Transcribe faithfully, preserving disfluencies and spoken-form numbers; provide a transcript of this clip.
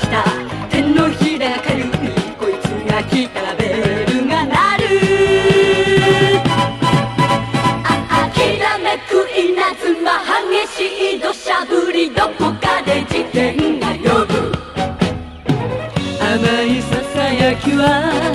た手のひら軽いこいつが来たらベルが鳴る。ああきらめく稲妻激しい土砂降りどこかで事件が呼ぶ。甘いささやきは